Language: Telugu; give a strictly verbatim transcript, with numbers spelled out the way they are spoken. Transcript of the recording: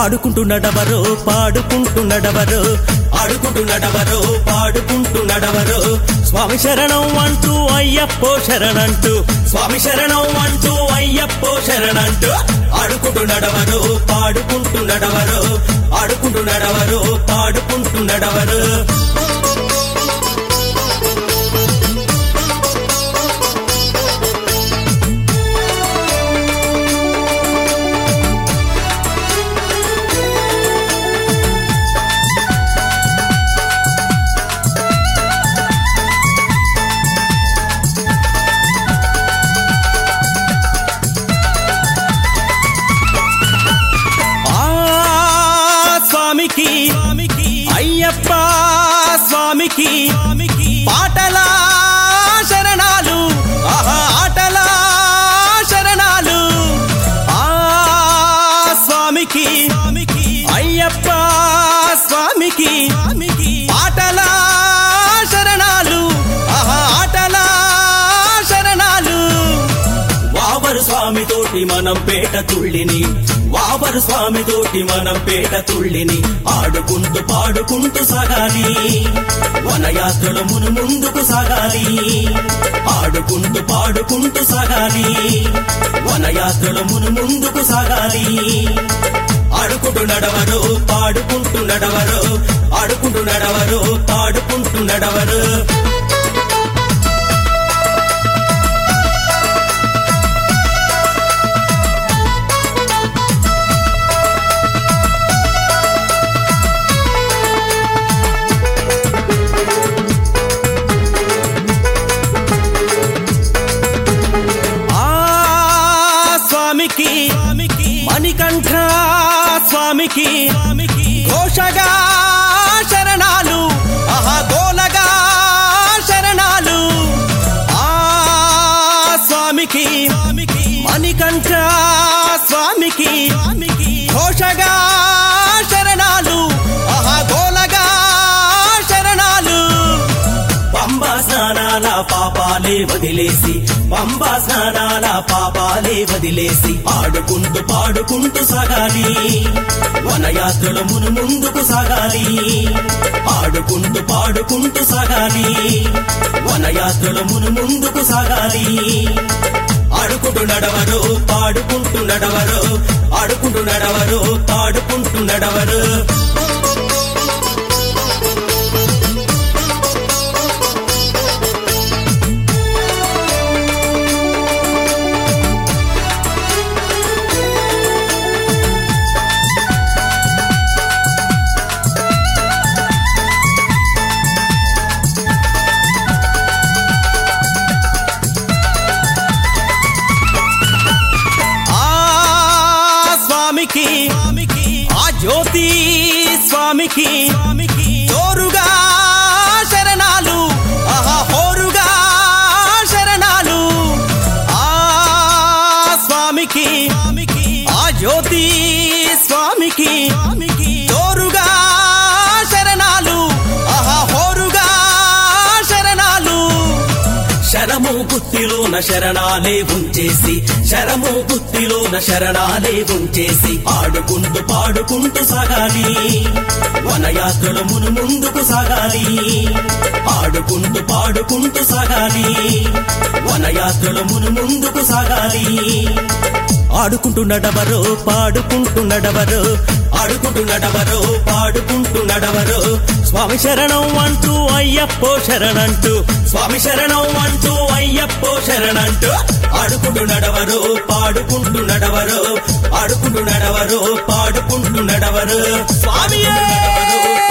ఆడుకుంటూ నడవరు పాడుకుంటూ నడవరు ఆడుకుంటూ నడవరు పాడుకుంటూ నడవరు స్వామి శరణం అంటూ అయ్యప్పో శరణంటూ స్వామి శరణం అంటూ అయ్యప్పో శరణంటూ ఆడుకుంటూ నడవరు పాడుకుంటూ నడవరు ఆడుకుంటూ నడవరు పాడుకుంటూ నడవరు స్వామికి అయ్యప్ప స్వామికి పాటల శరణాలు ఆహా ఆటల శరణాలు ఆ స్వామికి అయ్యప్ప స్వామికి పాటల శరణాలు ఆహా ఆటల శరణాలు వావరు స్వామి తోటి మనం పేట తుళ్ళిని వావరు స్వామి తోటి మనం పేట తుళ్ళిని ఆడుకుంటూ పాడుకుంటూ సాగాలి వనయాత్రలు మును ముందుకు సాగాలి ఆడుకుంటూ పాడుకుంటూ సాగాలి వనయాత్రలు మును ముందుకు సాగాలి ఆడుకుంటూ నడవరు పాడుకుంటూ నడవరు ఆడుకుంటూ నడవరు పాడుకుంటూ నడవరు మణికంఠ స్వామికి ఘోషగా శరణాలు ఆహా గోలగా శరణాలు ఆ స్వామికి మణికంఠ స్వామికి ఘోషగా శరణాలు ఆహా గోలగా శరణాలు పంబా స్నానాల పాపాలే వదిలేసి పంబా స్నానాల పాపాలే వదిలేసి ఆడుకుంటూ పాడుకుంటూ సాగాలి వనయాత్రలు మును ముందుకు సాగాలి ఆడుకుంటూ పాడుకుంటూ సాగాలి వనయాత్రలు మును ముందుకు సాగాలి ఆడుకుంటూ నడవరు పాడుకుంటూ నడవరు ఆడుకుంటూ నడవరు పాడుకుంటూ నడవరు ఆ జ్యోతి స్వామికి జోరుగా శరణాలు ఆహా హోరుగా శరణాలు ఆ స్వామికి ఆ జ్యోతి స్వామికి జోరుగా శరణాలు ఆహా హోరుగా శరణాలు శరము బుద్ధిలోన శరణాలే ఉంచేసి శరము బుద్ధిలోన శరణాలే ఉంచేసి ఆడుకుంటూ పాడుకుంటూ సాగాలి వనయాత్రలు మును ముందుకు సాగాలి ఆడుకుంటూ పాడుకుంటూ సాగాలి వనయాత్రలు మును ముందుకు సాగాలి ఆడుకుంటూ నడవరు పాడుకుంటూ నడవరు ఆడుకుంటూ నడవరు పాడుకుంటూ నడవరు స్వామి శరణం అంటూ అయ్యప్పో శరణంటూ స్వామి శరణం అంటూ అయ్యప్పో శరణంటూ ఆడుకుంటూ నడవరు పాడుకుంటూ నడవరు ఆడుకుంటూ నడవరు పాడుకుంటూ నడవరు స్వామియే.